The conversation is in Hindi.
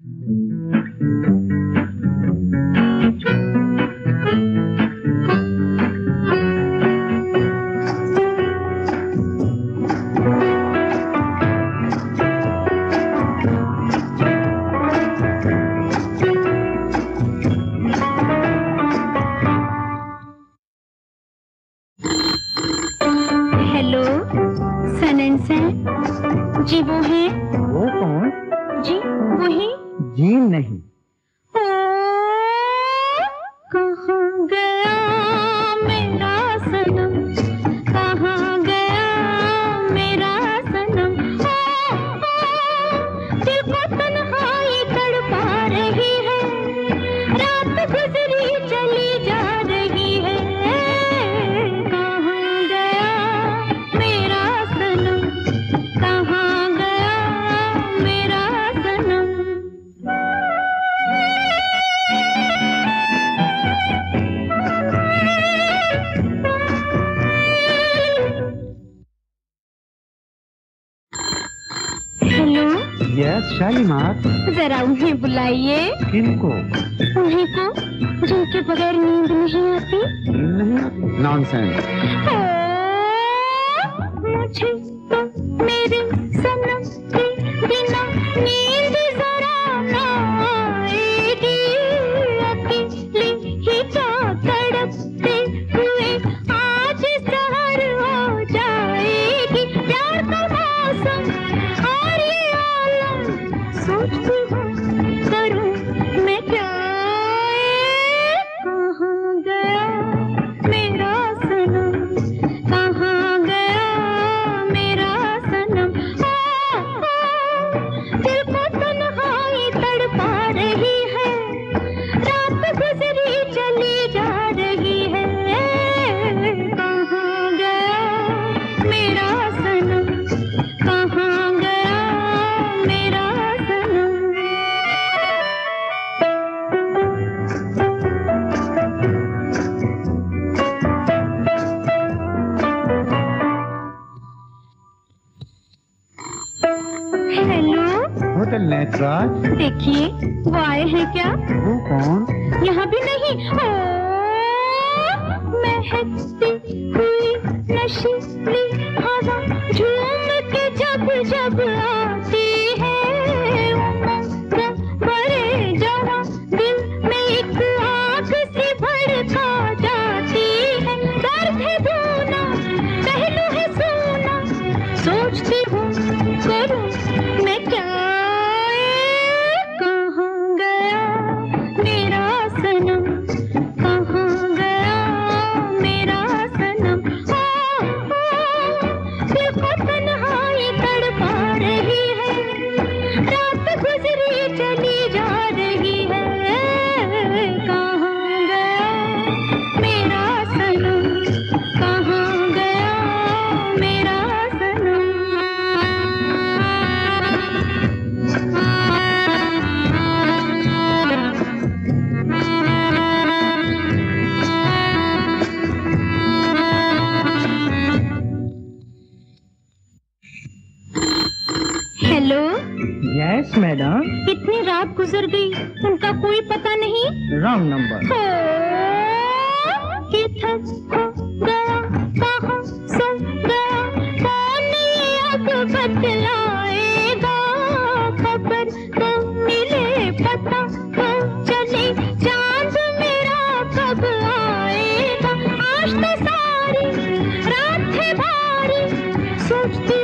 जी वो है। वो कौन? जी वही। जी नहीं। कहाँ गया मेरा सनम, कहाँ गया मेरा सनम, दिल को तन्हाई तड़पा रही है, रात गुजरी चली जा रही है, कहाँ गया मेरा सनम, कहाँ गया मेरा सनम। हेलो। यस शालीमार। जरा उन्हें बुलाइए। किनको? उन्हीं को जिनके बगैर नींद नहीं आती। नींद नहीं आती? नॉनसेंस। मुझे तो मेरे सनम के बिना नींद जरा ना आएगी, अकेली ही क्या तड़पते हुए आज सहर हो जाएगी, प्यार का मौसम और ये आलम, सोचती हूँ करूँ मैं क्या, कहाँ गया मेरा सनम, कहाँ गया मेरा सनम, दिल को तन्हाई तड़पा रही है, रात गुजरी चली जा रही है, कहाँ गया मेरा सनम, कहाँ गया मेरा सनम। हेलो। होटल नटराज। देखिए वो आए हैं क्या? वो कौन? यहाँ भी नहीं। महकती हुई नशीली हवा झूम के जब जब आती है, उमंग भरे जवां दिल में एक आग सी भड़का जाती है, दर्द है दूना पहलू है सोना, सोचती हूँ करूँ मैं क्या, कहाँ गया मेरा सनम, कहाँ गया मेरा सनम, दिल को तन्हाई तड़पा रही है, रात गुजरी चली जा रही है, कहाँ गया मेरा सनम, कहाँ गया मेरा सनम। हेलो। Yes madam. इतनी रात गुजर गई, उनका कोई पता नहीं। Wrong number. किधर खो गया, कहाँ सो गया, कौन ये अब बतलाएगा, खबर तो मिले पता तो चले, चांद मेरा कब आएगा, आज तो सारी रात है भारी, सोचती